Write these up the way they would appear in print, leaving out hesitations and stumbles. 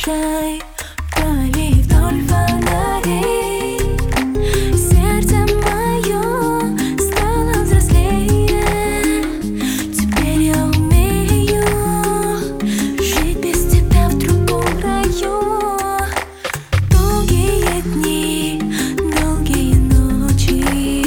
отвечай, пали вдоль фонарей. Сердце мое стало взрослее. Теперь я умею жить без тебя в другом раю. Долгие дни, долгие ночи,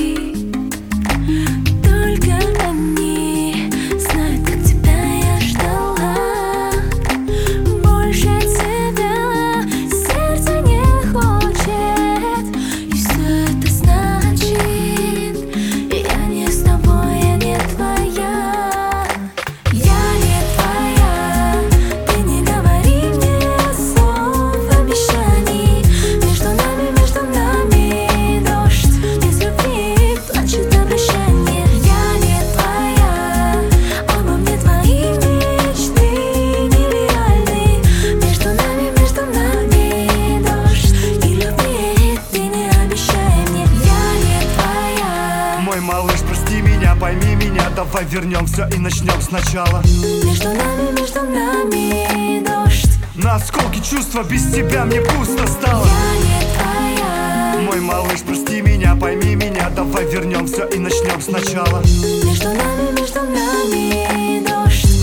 только они знают, как тебя я ждала. Больше тебя сердце не хочет, и все это значит: я не с тобой, я не твоя. Я не твоя, ты не говори мне слов обещаний. Между нами дождь, без любви плачет обращение. Я не твоя, обо мне твои мечты нереальны. Между нами дождь, и любви ты не обещай мне. Я не твоя. Мой малыш, прости меня, пойми меня, давай вернем все и начнем сначала. Между нами дождь. На осколки чувства, без тебя мне пусто стало. Я не твоя. Мой малыш, прости меня, пойми меня, давай вернем все и начнем сначала. Между нами дождь.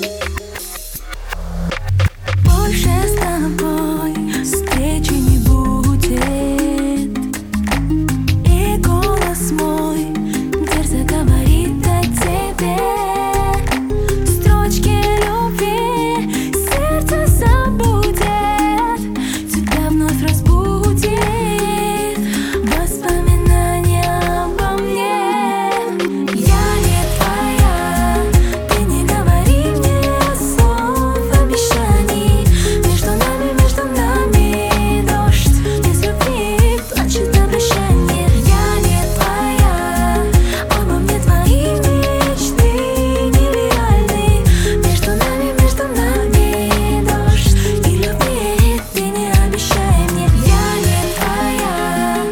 Больше с тобой встречи не будет, и голос мой дерзко говорит о тебе. Строчки любви сердце забудет, тебя вновь разбудит воспоминания обо мне. Я не твоя, ты не говори мне слов обещаний. Между нами дождь, без любви плачет обращение. Я не твоя, обо мне твои мечты нереальны. Между нами дождь, и любви ты не обещай мне. Я не твоя.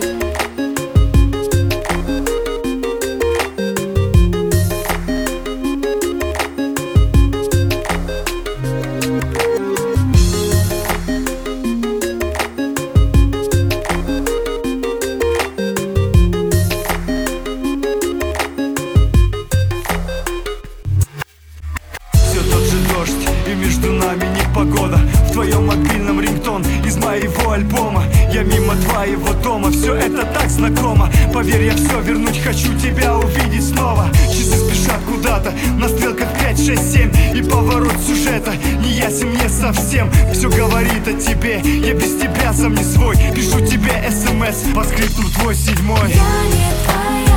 Все тот же дождь, и между нами непогода. В твоем мобильном рингтон из моего альбома. Я мимо твоего дома, все это так знакомо. Поверь, я все вернуть хочу, тебя увидеть снова. Часы спешат куда-то, на стрелках 5, 6, 7. И поворот сюжета не ясен мне совсем. Все говорит о тебе, я без тебя сам не свой. Пишу тебе СМС, по скрипту твой 7-й. Я не твоя.